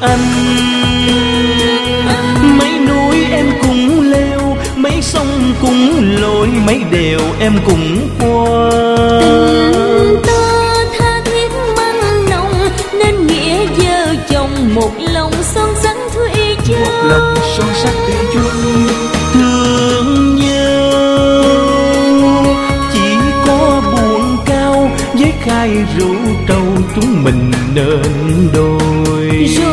anh. Mấy núi em cũng leo, mấy sông cũng lội, mấy đèo em cũng qua. Tình ta tha thiết mặn nồng, nên nghĩa vợ chồng một lòng son sánh thủy chung. Một lòng son sắc thủy chung. Thương nhau chỉ có buồn cao, với khai rượu trầu chúng mình nên đôi.